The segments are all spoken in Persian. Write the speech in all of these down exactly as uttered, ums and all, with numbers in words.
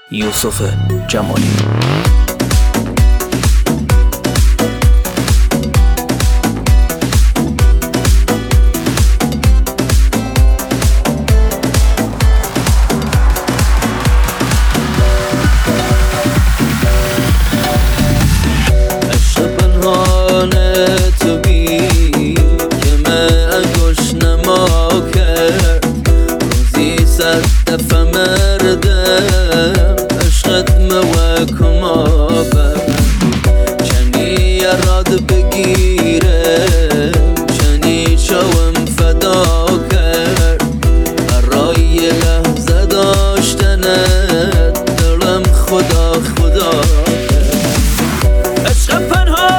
یوسف جمالی. تو بی که من گشنما کرد روزی صد دفعه مردم عشقت موکما برم چنی یراد بگیرم چنی شوم فدا کرد برای لحظه داشتنت دلم خدا خدا کرد عشق پنهان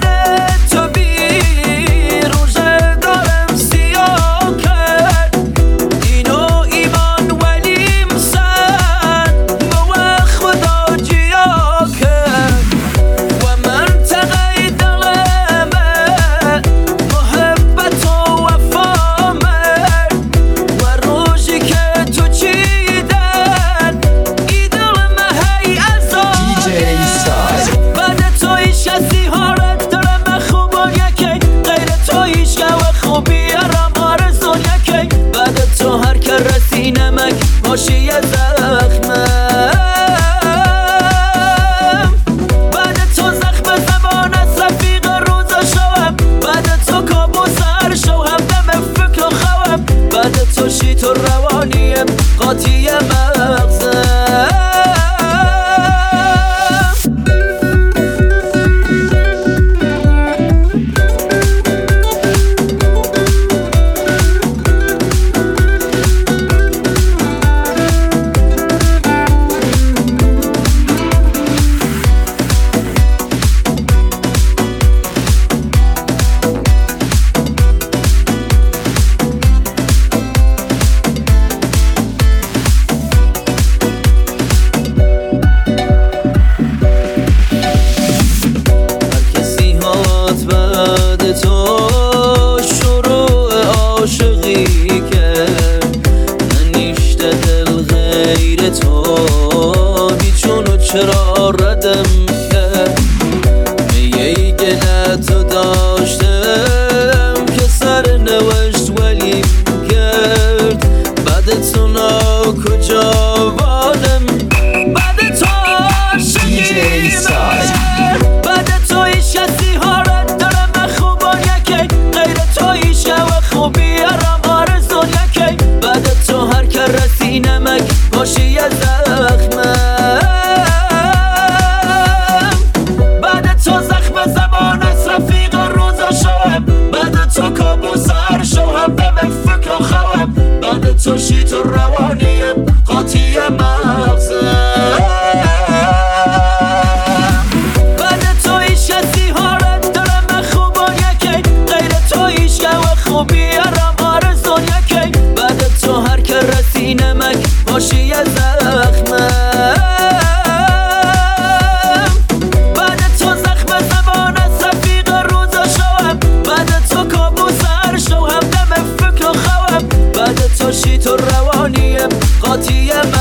نمک ماشی زخمم بعد تو زخم زبان از رفیق روزا شوم بعد تو کابوسر شوم دم فکر و خوام بعد تو شیط و روانیم قاطی مغزم بعد تو شروع عاشقی کرد ننیشته دل غیر تو بیچونو چرا ردم کرد میه گلتو داشتم که سر نوشت ولیم کرد بعد تو نا کجا بادم بعد تو عاشقی بعد تو ایش کسی ها بعد تو هر که رسی نمک باشی زخمم بعد تو زخم زبان از رفیق روزا شوم بعد تو کابوسر شوم دم فکر و خوام بعد تو شیط و روانیم قاطی مغزم بعد تو ایش کسی ها رد دارم خوب و یکی غیر تو ایش که و خوبی تو هر که رسی نمک باشی زخمم بعد تو زخم زبان از رفیق روزا شوم بعد تو کابوسر شوم دم فکر و خوام بعد تو شیط و روانیم قاطی